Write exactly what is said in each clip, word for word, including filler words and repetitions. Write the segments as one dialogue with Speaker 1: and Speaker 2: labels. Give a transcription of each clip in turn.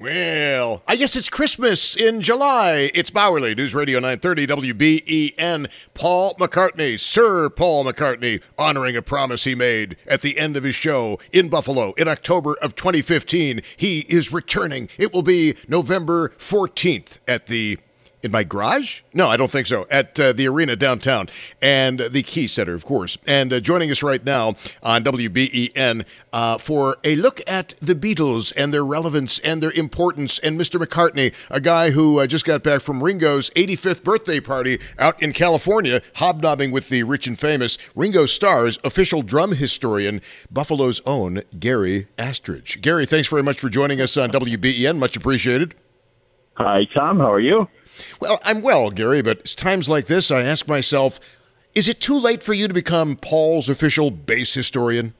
Speaker 1: Well, I guess it's Christmas in July. It's Bowerly, News Radio nine thirty W B E N. Paul McCartney, Sir Paul McCartney, honoring a promise he made at the end of his show in Buffalo in October of twenty fifteen. He is returning. It will be November fourteenth at the... In my garage? No, I don't think so. At uh, the arena downtown and uh, the Key Center, of course. And uh, joining us right now on W B E N uh, for a look at the Beatles and their relevance and their importance. And Mister McCartney, a guy who uh, just got back from Ringo's eighty-fifth birthday party out in California, hobnobbing with the rich and famous Ringo Starr's official drum historian, Buffalo's own Gary Astridge. Gary, thanks very much for joining us on W B E N. Much appreciated.
Speaker 2: Hi, Tom. How are you?
Speaker 1: Well, I'm well, Gary, but it's times like this I ask myself, is it too late for you to become Paul's official bass historian?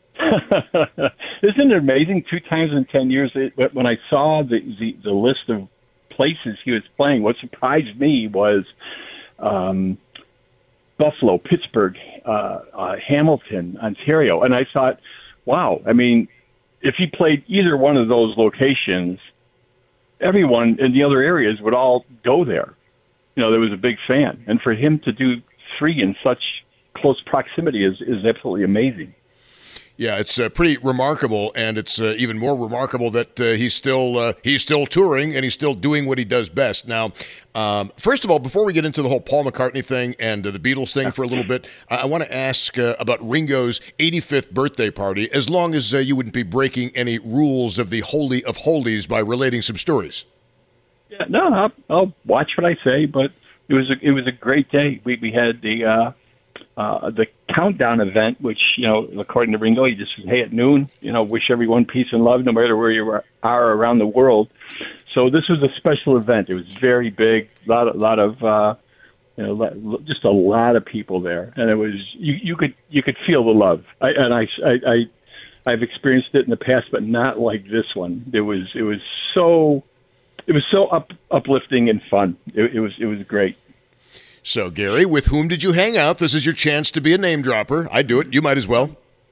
Speaker 2: Isn't it amazing? Two times in ten years, it, when I saw the, the, the list of places he was playing, what surprised me was um, Buffalo, Pittsburgh, uh, uh, Hamilton, Ontario. And I thought, wow, I mean, if he played either one of those locations, everyone in the other areas would all go there. You know, there was a big fan. And for him to do three in such close proximity is, is absolutely amazing.
Speaker 1: Yeah, it's uh, pretty remarkable, and it's uh, even more remarkable that uh, he's still uh, he's still touring and he's still doing what he does best. Now, um, first of all, before we get into the whole Paul McCartney thing and uh, the Beatles thing for a little bit, I, I want to ask uh, about Ringo's eighty-fifth birthday party, as long as uh, you wouldn't be breaking any rules of the Holy of Holies by relating some stories.
Speaker 2: Yeah, no, I'll, I'll watch what I say, but it was a, it was a great day. We we had the uh, uh, the countdown event, which, you know, according to Ringo, he just said, hey, at noon, you know, wish everyone peace and love, no matter where you are around the world. So this was a special event. It was very big, a lot, a lot of, uh, you know, just a lot of people there, and it was you, you could you could feel the love. I, and I, I, I, I've experienced it in the past, but not like this one. It was it was so it was so up, uplifting and fun. It, it was it was great.
Speaker 1: So, Gary, with whom did you hang out? This is your chance to be a name dropper. I do it. You might as well.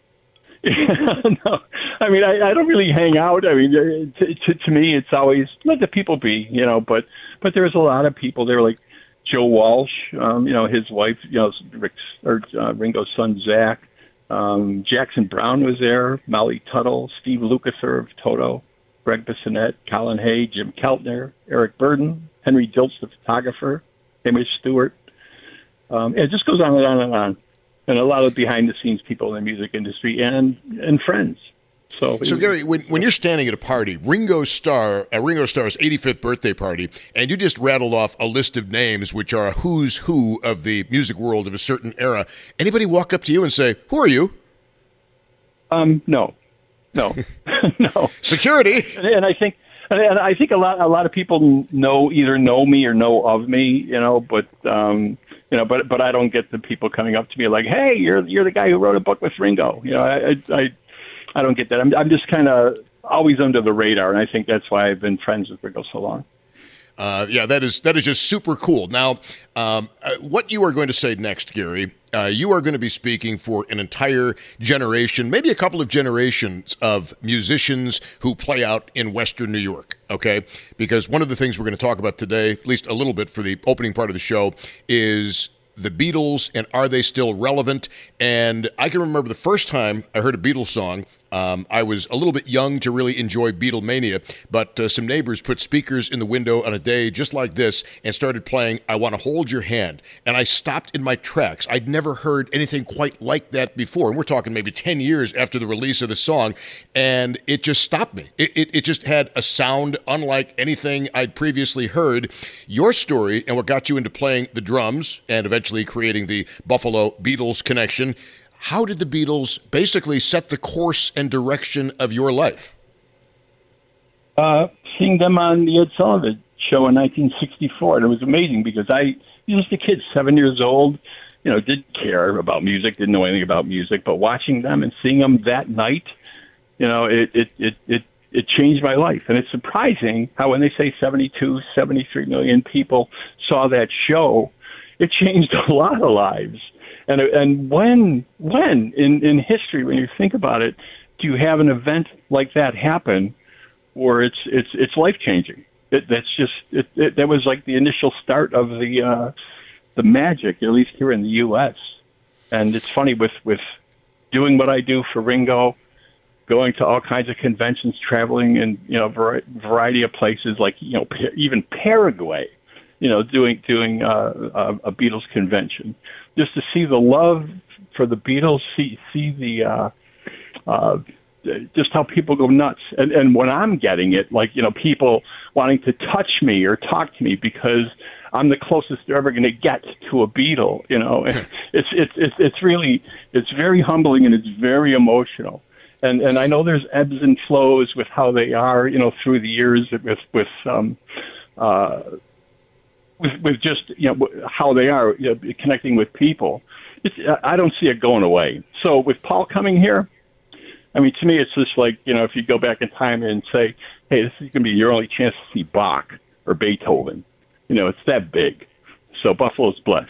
Speaker 2: No, I mean, I, I don't really hang out. I mean, to, to, to me, it's always let the people be, you know. But but there's a lot of people there, like Joe Walsh, um, you know, his wife, you know, Rick's, or uh, Ringo's son Zach. Um, Jackson Brown was there. Molly Tuttle, Steve Lukather of Toto, Greg Bissonette, Colin Hay, Jim Keltner, Eric Burden, Henry Diltz, the photographer, Hamish Stewart. Um, it just goes on and on and on. And a lot of behind-the-scenes people in the music industry and and friends. So,
Speaker 1: so Gary, when, when you're standing at a party, Ringo Starr, uh, Ringo Starr's eighty-fifth birthday party, and you just rattled off a list of names which are a who's who of the music world of a certain era, anybody walk up to you and say, who are you?
Speaker 2: Um, no. No. No.
Speaker 1: Security.
Speaker 2: And, and I think and I think a lot a lot of people know either know me or know of me, you know, but um You know, but but I don't get the people coming up to me like, "Hey, you're you're the guy who wrote a book with Ringo." You know, I I I don't get that. I'm I'm just kind of always under the radar, and I think that's why I've been friends with Ringo so long.
Speaker 1: Uh, yeah, that is that is just super cool. Now, um, uh, what you are going to say next, Gary? Uh, you are going to be speaking for an entire generation, maybe a couple of generations of musicians who play out in Western New York, okay? Because one of the things we're going to talk about today, at least a little bit for the opening part of the show, is the Beatles and are they still relevant? And I can remember the first time I heard a Beatles song. Um, I was a little bit young to really enjoy Beatlemania, but uh, some neighbors put speakers in the window on a day just like this and started playing I Want to Hold Your Hand. And I stopped in my tracks. I'd never heard anything quite like that before. And we're talking maybe ten years after the release of the song. And it just stopped me. It, it, it just had a sound unlike anything I'd previously heard. Your story and what got you into playing the drums and eventually creating the Buffalo Beatles connection. How did the Beatles basically set the course and direction of your life?
Speaker 2: Uh, seeing them on the Ed Sullivan Show in nineteen sixty-four, and it was amazing because I was just a kid, seven years old, you know, didn't care about music, didn't know anything about music, but watching them and seeing them that night, you know, it it it it, it changed my life. And it's surprising how when they say seventy-two, seventy-three million people saw that show, it changed a lot of lives. And and when when in, in history, when you think about it, do you have an event like that happen where it's it's it's life changing. It, that's just it, it, that was like the initial start of the uh, the magic, at least here in the U S. And it's funny with with doing what I do for Ringo, going to all kinds of conventions, traveling in you know vari- variety of places, like you know pa- even Paraguay, you know doing doing uh, a, a Beatles convention, just to see the love for the Beatles, see see the uh, uh, just how people go nuts, and and when I'm getting it, like you know people wanting to touch me or talk to me because I'm the closest they're ever going to get to a Beatle, you know. it's it's it's it's really it's very humbling and it's very emotional. And and I know there's ebbs and flows with how they are, you know, through the years with with um uh with with just you know how they are you know, connecting with people. It's I don't see it going away. So with Paul coming here, I mean, to me, it's just like you know if you go back in time and say, hey, this is going to be your only chance to see Bach or Beethoven. You know, it's that big. So Buffalo's blessed.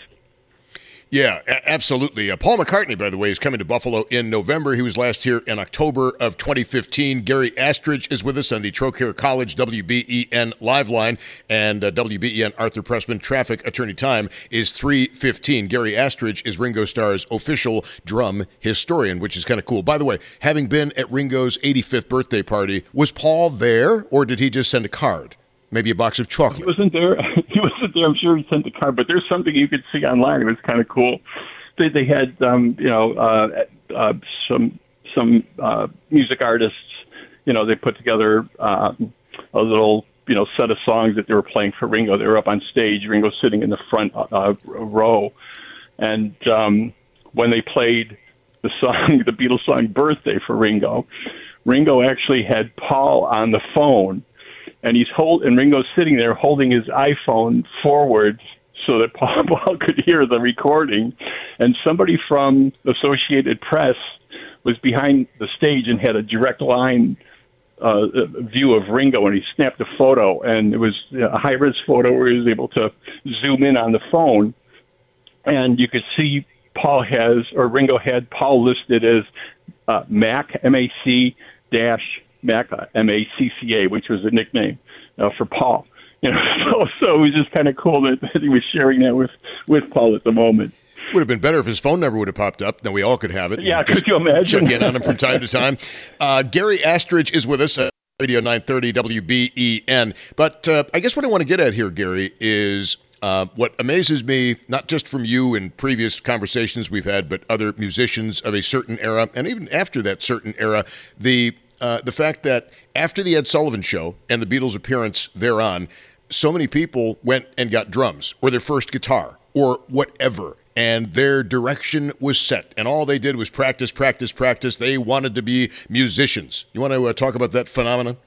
Speaker 1: Yeah, a- absolutely. Uh, Paul McCartney, by the way, is coming to Buffalo in November. He was last here in October of twenty fifteen. Gary Astridge is with us on the Trocaire College W B E N live line, and uh, W B E N Arthur Pressman traffic attorney time is three fifteen. Gary Astridge is Ringo Starr's official drum historian, which is kind of cool. By the way, having been at Ringo's eighty-fifth birthday party, was Paul there, or did he just send a card? Maybe a box of chocolate.
Speaker 2: He wasn't there. He wasn't there. I'm sure he sent the card, but there's something you could see online. It was kind of cool. They they had um, you know uh, uh, some some uh, music artists. You know they put together uh, a little you know set of songs that they were playing for Ringo. They were up on stage. Ringo sitting in the front uh, row, and um, when they played the song, the Beatles song "Birthday" for Ringo, Ringo actually had Paul on the phone. And he's hold, and Ringo's sitting there holding his iPhone forward so that Paul, Paul could hear the recording. And somebody from Associated Press was behind the stage and had a direct line uh, view of Ringo, and he snapped a photo. And it was a high-res photo where he was able to zoom in on the phone, and you could see Paul has, or Ringo had Paul listed as uh, Mac, M A C dash Mac, M A C C A, which was a nickname uh, for Paul. You know, so, so it was just kind of cool that, that he was sharing that with, with Paul at the moment.
Speaker 1: Would have been better if his phone number would have popped up. Then we all could have it.
Speaker 2: Yeah, could you imagine?
Speaker 1: Check in on him from time to time. Uh, Gary Astridge is with us at Radio nine thirty W B E N. But uh, I guess what I want to get at here, Gary, is uh, what amazes me, not just from you and previous conversations we've had, but other musicians of a certain era, and even after that certain era, the Uh, the fact that after the Ed Sullivan Show and the Beatles' appearance thereon, so many people went and got drums or their first guitar or whatever, and their direction was set, and all they did was practice, practice, practice. They wanted to be musicians. You want to uh, talk about that phenomenon?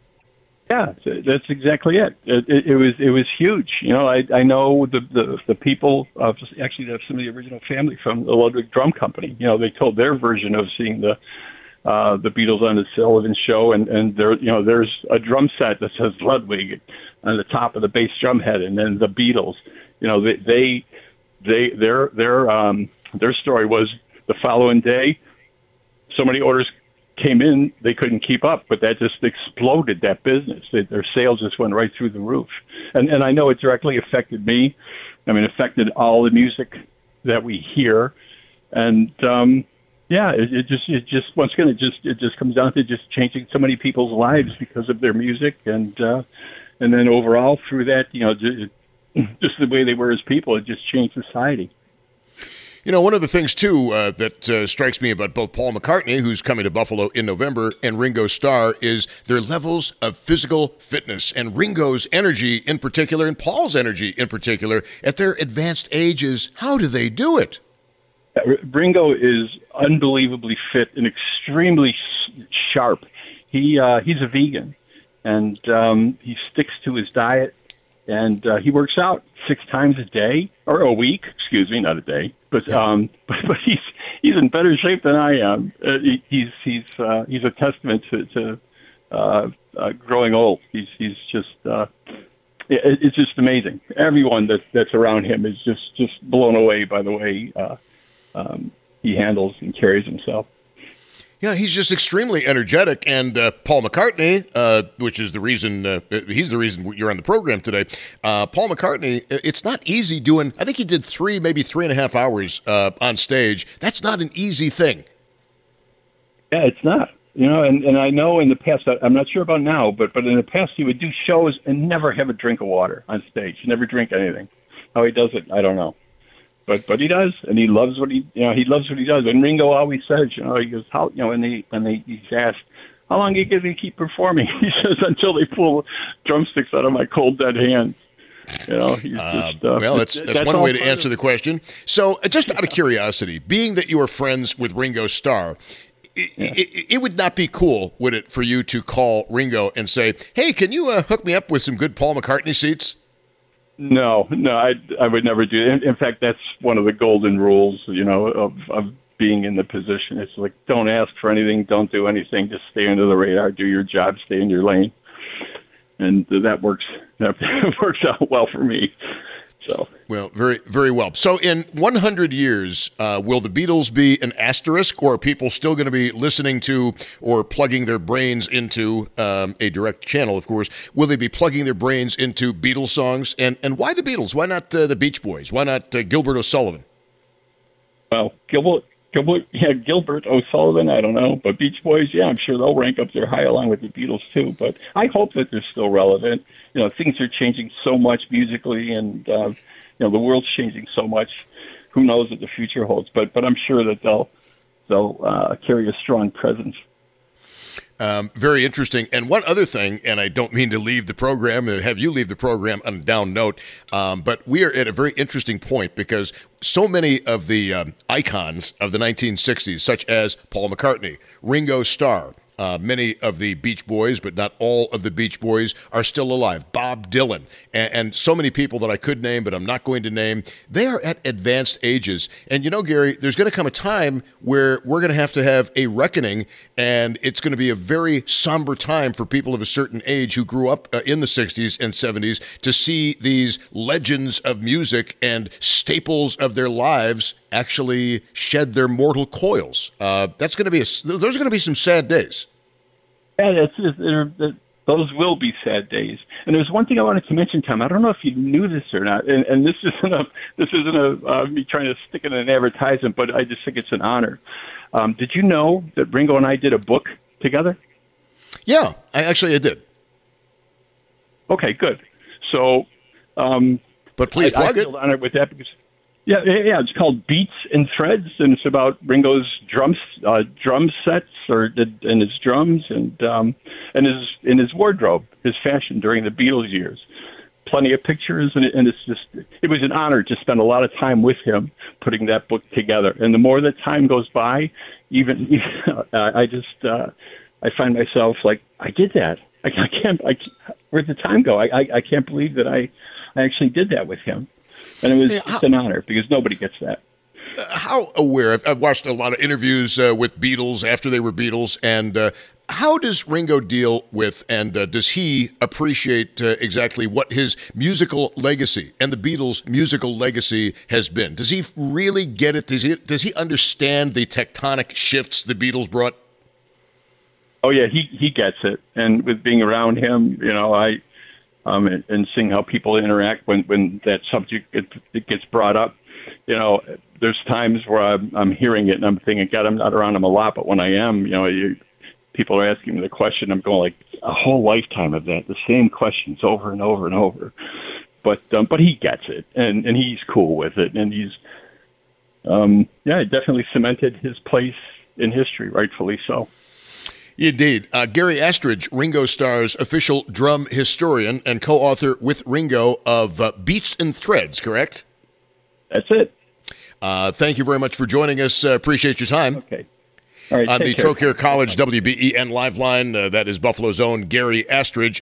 Speaker 2: Yeah, that's exactly it. It, it, it was it was huge. You know, I I know the the, the people of actually some of the original family from the Ludwig Drum Company. You know, they told their version of seeing the. Uh, the Beatles on the Sullivan Show, and and there, you know, there's a drum set that says Ludwig on the top of the bass drum head, and then the Beatles. You know, they they, they their their um their story was the following day, so many orders came in they couldn't keep up, but that just exploded that business. They, their sales just went right through the roof, and and I know it directly affected me. I mean, it affected all the music that we hear, and. um Yeah, it, it just it just once again it just it just comes down to just changing so many people's lives because of their music, and uh, and then overall through that, you know, just, just the way they were as people, it just changed society.
Speaker 1: You know, one of the things, too, uh, that uh, strikes me about both Paul McCartney, who's coming to Buffalo in November, and Ringo Starr is their levels of physical fitness, and Ringo's energy in particular, and Paul's energy in particular, at their advanced ages. How do they do it?
Speaker 2: Ringo is unbelievably fit and extremely sharp. He uh, he's a vegan, and um, he sticks to his diet, and uh, he works out six times a day or a week. Excuse me, not a day, but um, but, but he's he's in better shape than I am. Uh, he, he's he's uh, he's a testament to, to uh, uh, growing old. He's he's just. Uh, it, it's just amazing. Everyone that that's around him is just just blown away by the way. Uh, Um, he handles and carries himself.
Speaker 1: Yeah, he's just extremely energetic. And uh, Paul McCartney, uh, which is the reason, uh, he's the reason you're on the program today. Uh, Paul McCartney, it's not easy doing, I think he did three, maybe three and a half hours uh, on stage. That's not an easy thing.
Speaker 2: Yeah, it's not. You know, and, and I know in the past, I'm not sure about now, but, but in the past he would do shows and never have a drink of water on stage, never drink anything. How he does it, I don't know. But but he does, and he loves what he you know he loves what he does. And Ringo always says, you know, he goes, how you know, when they when they he's asked, how long are you going to keep performing? He says, until they pull drumsticks out of my cold dead hands. You know, he's
Speaker 1: uh,
Speaker 2: just, uh,
Speaker 1: well, that's that's, that's one way to answer the question. So, uh, just out of curiosity, being that you are friends with Ringo Starr, it, yeah. it, it would not be cool, would it, for you to call Ringo and say, "Hey, can you uh, hook me up with some good Paul McCartney seats?"
Speaker 2: No, no, I, I would never do it. In, in fact, that's one of the golden rules, you know, of, of being in the position. It's like, don't ask for anything, don't do anything, just stay under the radar, do your job, stay in your lane. And that works, that works out well for me. So.
Speaker 1: Well, very, very well. So in one hundred years, uh, will the Beatles be an asterisk, or are people still going to be listening to or plugging their brains into um, a direct channel, of course? Will they be plugging their brains into Beatles songs? And and why the Beatles? Why not uh, the Beach Boys? Why not uh, Gilbert O'Sullivan?
Speaker 2: Well, Gilbert, Gilbert, yeah, Gilbert O'Sullivan, I don't know. But Beach Boys, yeah, I'm sure they'll rank up there high along with the Beatles, too. But I hope that they're still relevant. You know, things are changing so much musically, and uh, you know, the world's changing so much. Who knows what the future holds? But but I'm sure that they'll they'll uh, carry a strong presence.
Speaker 1: Um, very interesting. And one other thing, and I don't mean to leave the program, or have you leave the program on a down note, um, but we are at a very interesting point because so many of the um, icons of the nineteen sixties, such as Paul McCartney, Ringo Starr, Uh, many of the Beach Boys, but not all of the Beach Boys, are still alive. Bob Dylan, and, and so many people that I could name, but I'm not going to name. They are at advanced ages. And you know, Gary, there's going to come a time where we're going to have to have a reckoning, and it's going to be a very somber time for people of a certain age who grew up uh, in the sixties and seventies to see these legends of music and staples of their lives actually shed their mortal coils. Uh, that's going to be a, those are going to be some sad days.
Speaker 2: Yeah, that's, that's, those will be sad days. And there's one thing I wanted to mention, Tom. I don't know if you knew this or not, and, and this isn't a this isn't a uh, me trying to stick it in an advertisement, but I just think it's an honor. Um, did you know that Ringo and I did a book together?
Speaker 1: Yeah, I actually I did.
Speaker 2: Okay, good. So, um,
Speaker 1: but please
Speaker 2: I,
Speaker 1: plug
Speaker 2: I
Speaker 1: it.
Speaker 2: feel honored with that because. Yeah, yeah, it's called Beats and Threads, and it's about Ringo's drums, uh, drum sets, or and his drums, and um, and his in his wardrobe, his fashion during the Beatles years. Plenty of pictures, and, it, and it's just it was an honor to spend a lot of time with him putting that book together. And the more that time goes by, even, even uh, I just uh, I find myself like I did that. I, I can't. I can't, where'd the time go? I, I I can't believe that I I actually did that with him. And it was yeah, how, just an honor because nobody gets that.
Speaker 1: Uh, how aware? I've, I've watched a lot of interviews uh, with Beatles after they were Beatles, and uh, how does Ringo deal with, and uh, does he appreciate uh, exactly what his musical legacy and the Beatles' musical legacy has been? Does he really get it? Does he, does he understand the tectonic shifts the Beatles brought?
Speaker 2: Oh, yeah, he, he gets it. And with being around him, you know, I... Um, and, and seeing how people interact when, when that subject it, it gets brought up. You know, there's times where I'm, I'm hearing it and I'm thinking, God, I'm not around him a lot, but when I am, you know, you, people are asking me the question, I'm going like a whole lifetime of that, the same questions over and over and over. But um, but he gets it, and, and he's cool with it, and he's, um, yeah, definitely cemented his place in history, rightfully so.
Speaker 1: Indeed. Uh, Gary Astridge, Ringo Starr's official drum historian and co-author with Ringo of uh, Beats and Threads, correct?
Speaker 2: That's it.
Speaker 1: Uh, thank you very much for joining us. Uh, appreciate your time.
Speaker 2: Okay. All right,
Speaker 1: on the
Speaker 2: care.
Speaker 1: Trocaire College W B E N Live Line, uh, that is Buffalo's own Gary Astridge.